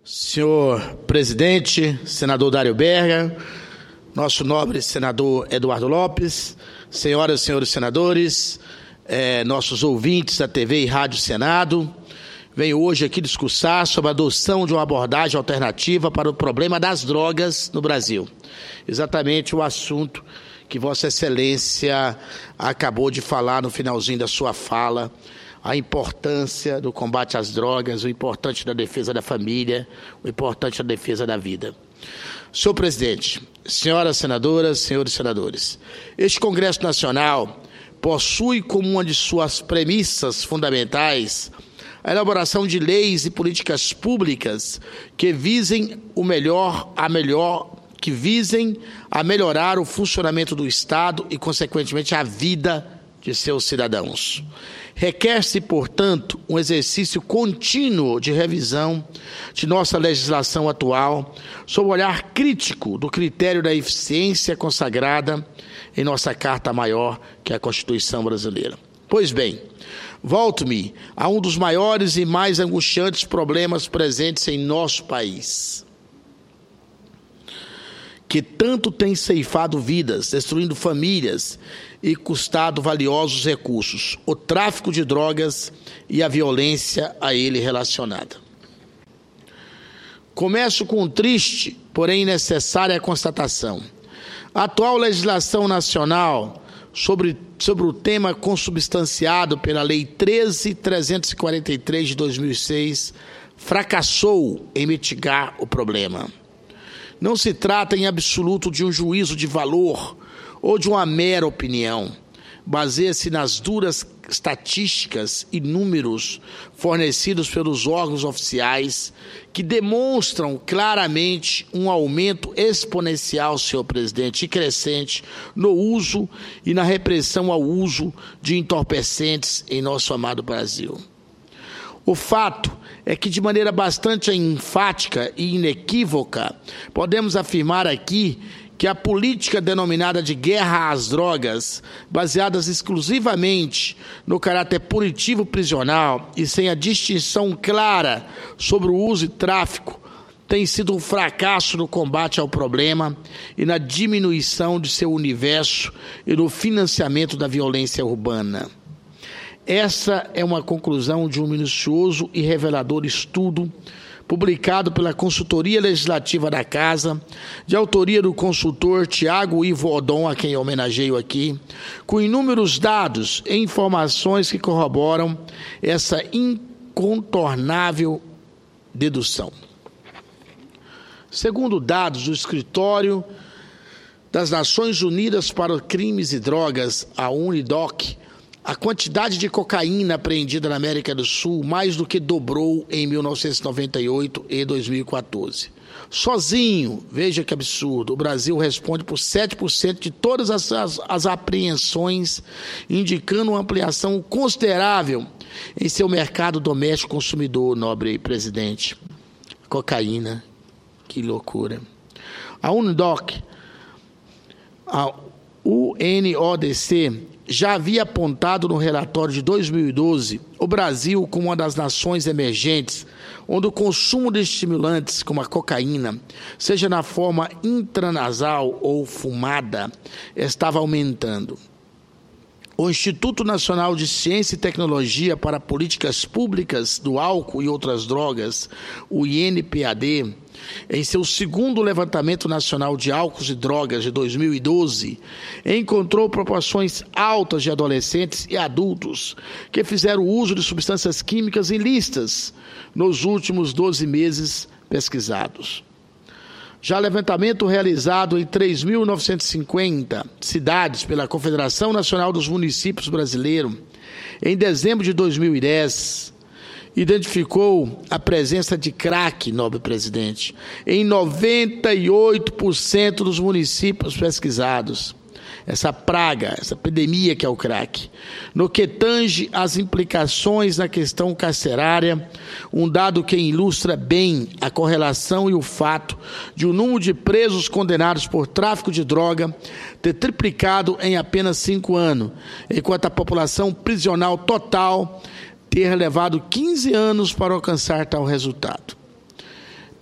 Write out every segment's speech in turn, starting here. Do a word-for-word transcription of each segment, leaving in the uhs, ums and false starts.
Senhor presidente, senador Dário Berga, nosso nobre senador Eduardo Lopes, senhoras e senhores senadores, eh, nossos ouvintes da T V e Rádio Senado, venho hoje aqui discursar sobre a adoção de uma abordagem alternativa para o problema das drogas no Brasil. Exatamente o assunto que Vossa Excelência acabou de falar no finalzinho da sua fala, a importância do combate às drogas, o importante da defesa da família, o importante da defesa da vida. Senhor presidente, senhoras senadoras, senhores senadores, este Congresso Nacional possui como uma de suas premissas fundamentais a elaboração de leis e políticas públicas que visem o melhor, a melhor, que visem a melhorar o funcionamento do Estado e, consequentemente, a vida de seus cidadãos. Requer-se, portanto, um exercício contínuo de revisão de nossa legislação atual, sob o olhar crítico do critério da eficiência consagrada em nossa Carta Maior, que é a Constituição Brasileira. Pois bem, volto-me a um dos maiores e mais angustiantes problemas presentes em nosso país, que tanto tem ceifado vidas, destruindo famílias e custado valiosos recursos, o tráfico de drogas e a violência a ele relacionada. Começo com um triste, porém necessária constatação. A atual legislação nacional sobre, sobre o tema consubstanciado pela Lei treze mil trezentos e quarenta e três de dois mil e seis fracassou em mitigar o problema. Não se trata em absoluto de um juízo de valor ou de uma mera opinião. Baseia-se nas duras estatísticas e números fornecidos pelos órgãos oficiais que demonstram claramente um aumento exponencial, senhor presidente, e crescente no uso e na repressão ao uso de entorpecentes em nosso amado Brasil. O fato é que, de maneira bastante enfática e inequívoca, podemos afirmar aqui que a política denominada de guerra às drogas, baseadas exclusivamente no caráter punitivo prisional e sem a distinção clara sobre o uso e tráfico, tem sido um fracasso no combate ao problema e na diminuição de seu universo e no financiamento da violência urbana. Essa é uma conclusão de um minucioso e revelador estudo publicado pela Consultoria Legislativa da Casa, de autoria do consultor Tiago Ivo Odon, a quem eu homenageio aqui, com inúmeros dados e informações que corroboram essa incontornável dedução. Segundo dados do Escritório das Nações Unidas para Crimes e Drogas, a UNIDOC, a quantidade de cocaína apreendida na América do Sul mais do que dobrou em mil novecentos e noventa e oito e dois mil e quatorze. Sozinho, veja que absurdo, o Brasil responde por sete por cento de todas as, as, as apreensões, indicando uma ampliação considerável em seu mercado doméstico consumidor, nobre presidente. Cocaína, que loucura. A UNIDOC, a U N O D C, já havia apontado no relatório de dois mil e doze o Brasil como uma das nações emergentes onde o consumo de estimulantes como a cocaína, seja na forma intranasal ou fumada, estava aumentando. O Instituto Nacional de Ciência e Tecnologia para Políticas Públicas do Álcool e Outras Drogas, o I N P A D, em seu segundo levantamento nacional de álcools e drogas de dois mil e doze, encontrou proporções altas de adolescentes e adultos que fizeram uso de substâncias químicas ilícitas nos últimos doze meses pesquisados. Já levantamento realizado em três mil novecentas e cinquenta cidades pela Confederação Nacional dos Municípios Brasileiro, em dezembro de dois mil e dez, identificou a presença de crack, nobre presidente, em noventa e oito por cento dos municípios pesquisados. Essa praga, essa epidemia que é o crack. No que tange as implicações na questão carcerária, um dado que ilustra bem a correlação e o fato de o número de presos condenados por tráfico de droga ter triplicado em apenas cinco anos, enquanto a população prisional total ter levado quinze anos para alcançar tal resultado.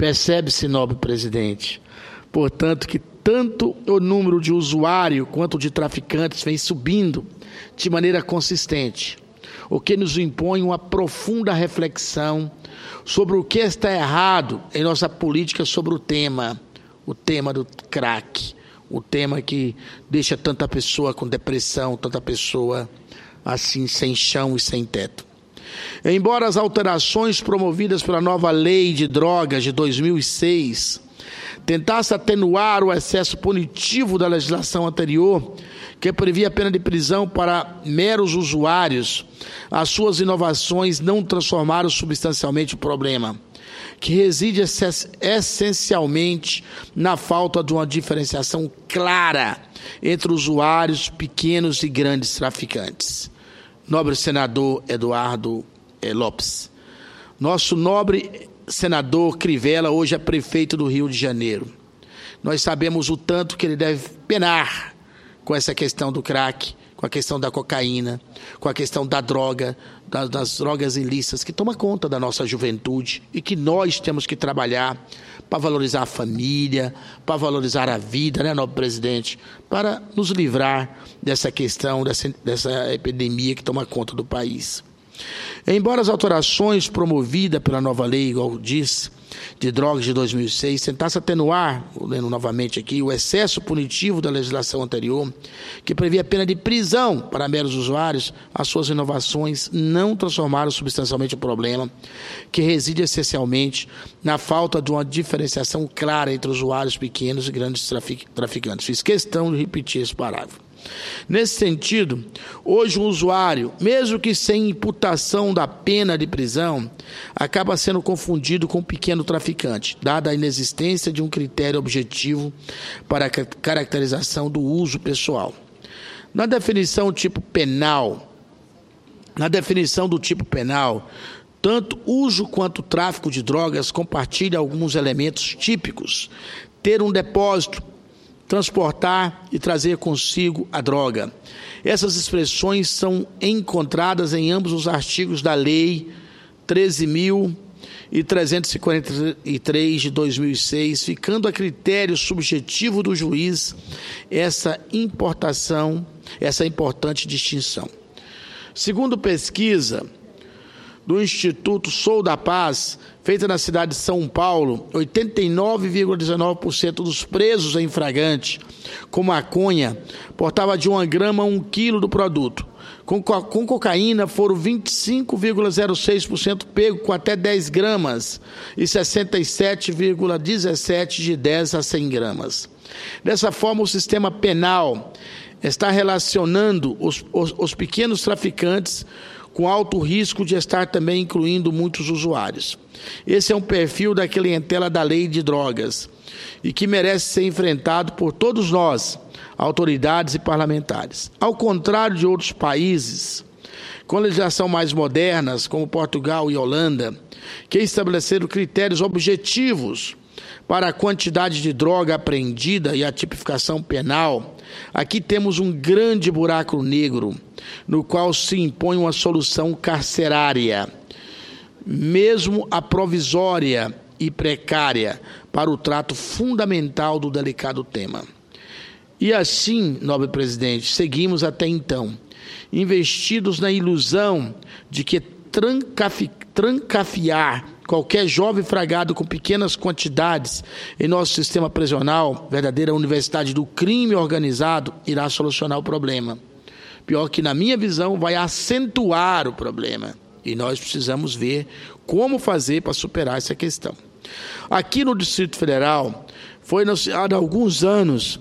Percebe-se, nobre presidente, portanto, que tanto o número de usuários quanto de traficantes vem subindo de maneira consistente, o que nos impõe uma profunda reflexão sobre o que está errado em nossa política sobre o tema, o tema do crack, o tema que deixa tanta pessoa com depressão, tanta pessoa assim sem chão e sem teto. Embora as alterações promovidas pela nova lei de drogas de dois mil e seis tentasse atenuar o excesso punitivo da legislação anterior, que previa a pena de prisão para meros usuários, as suas inovações não transformaram substancialmente o problema, que reside essencialmente na falta de uma diferenciação clara entre usuários pequenos e grandes traficantes. Nobre senador Eduardo Lopes, nosso nobre senador Crivella hoje é prefeito do Rio de Janeiro. Nós sabemos o tanto que ele deve penar com essa questão do crack, com a questão da cocaína, com a questão da droga, das, das drogas ilícitas, que toma conta da nossa juventude e que nós temos que trabalhar para valorizar a família, para valorizar a vida, né, nobre presidente, para nos livrar dessa questão, dessa, dessa epidemia que toma conta do país. Embora as alterações promovidas pela nova lei, igual disse, de drogas de dois mil e seis, tentasse atenuar, lendo novamente aqui, o excesso punitivo da legislação anterior, que previa pena de prisão para meros usuários, as suas inovações não transformaram substancialmente o problema, que reside essencialmente na falta de uma diferenciação clara entre usuários pequenos e grandes traficantes. Fiz questão de repetir esse parágrafo. Nesse sentido, hoje um usuário, mesmo que sem imputação da pena de prisão, acaba sendo confundido com um pequeno traficante, dada a inexistência de um critério objetivo para a caracterização do uso pessoal. Na definição tipo penal, na definição do tipo penal, tanto uso quanto tráfico de drogas compartilham alguns elementos típicos: ter um depósito, transportar e trazer consigo a droga. Essas expressões são encontradas em ambos os artigos da Lei treze mil trezentos e quarenta e três de dois mil e seis, ficando a critério subjetivo do juiz essa importação, essa importante distinção. Segundo pesquisa do Instituto Sou da Paz, feita na cidade de São Paulo, oitenta e nove vírgula dezenove por cento dos presos em flagrante com maconha portava de uma grama a um quilo do produto. Com, co com cocaína foram vinte e cinco vírgula zero seis por cento pego com até dez gramas e sessenta e sete vírgula dezessete por cento de dez a cem gramas. Dessa forma, o sistema penal está relacionando os, os, os pequenos traficantes com alto risco de estar também incluindo muitos usuários. Esse é um perfil da clientela da lei de drogas e que merece ser enfrentado por todos nós, autoridades e parlamentares. Ao contrário de outros países com legislação mais modernas, como Portugal e Holanda, que estabeleceram critérios objetivos para a quantidade de droga apreendida e a tipificação penal, aqui temos um grande buraco negro, no qual se impõe uma solução carcerária, mesmo a provisória e precária, para o trato fundamental do delicado tema. E assim, nobre presidente, seguimos até então, investidos na ilusão de que trancafi trancafiar qualquer jovem fragado com pequenas quantidades em nosso sistema prisional, verdadeira universidade do crime organizado, irá solucionar o problema. Pior que, na minha visão, vai acentuar o problema. E nós precisamos ver como fazer para superar essa questão. Aqui no Distrito Federal, foi anunciado há alguns anos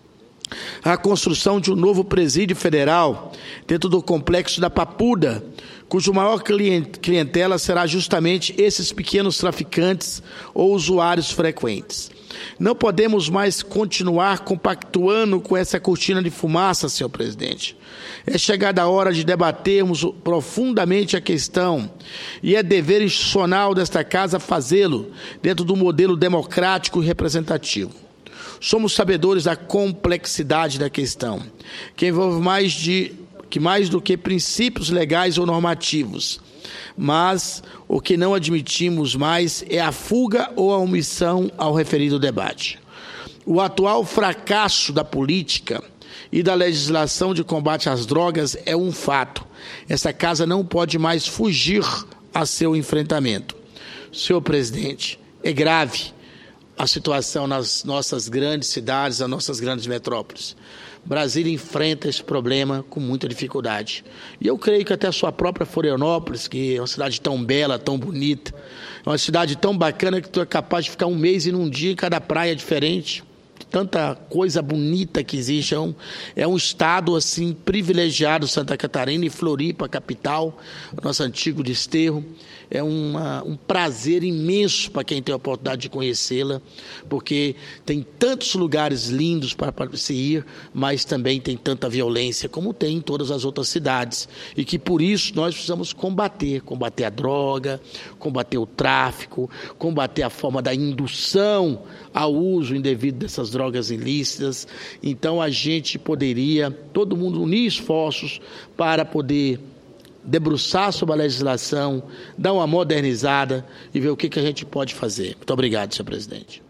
a construção de um novo presídio federal dentro do complexo da Papuda, cujo maior clientela será justamente esses pequenos traficantes ou usuários frequentes. Não podemos mais continuar compactuando com essa cortina de fumaça, senhor presidente. É chegada a hora de debatermos profundamente a questão e é dever institucional desta casa fazê-lo dentro do modelo democrático e representativo. Somos sabedores da complexidade da questão, que envolve mais, de, que mais do que princípios legais ou normativos. mas o que não admitimos mais é a fuga ou a omissão ao referido debate. O atual fracasso da política e da legislação de combate às drogas é um fato. Essa casa não pode mais fugir a seu enfrentamento. Senhor presidente, é grave a situação nas nossas grandes cidades, nas nossas grandes metrópoles. Brasília enfrenta esse problema com muita dificuldade. E eu creio que até a sua própria Florianópolis, que é uma cidade tão bela, tão bonita, é uma cidade tão bacana que tu é capaz de ficar um mês e um dia em cada praia diferente. Tanta coisa bonita que existe, é um, é um estado assim privilegiado, Santa Catarina e Floripa, capital, nosso antigo desterro. É uma, um prazer imenso para quem tem a oportunidade de conhecê-la, porque tem tantos lugares lindos para, para se ir, mas também tem tanta violência como tem em todas as outras cidades, e que por isso nós precisamos combater, combater a droga, combater o tráfico, combater a forma da indução ao uso indevido dessas drogas ilícitas. Então a gente poderia, todo mundo unir esforços para poder debruçar sobre a legislação, dar uma modernizada e ver o que, que a gente pode fazer. Muito obrigado, senhor presidente.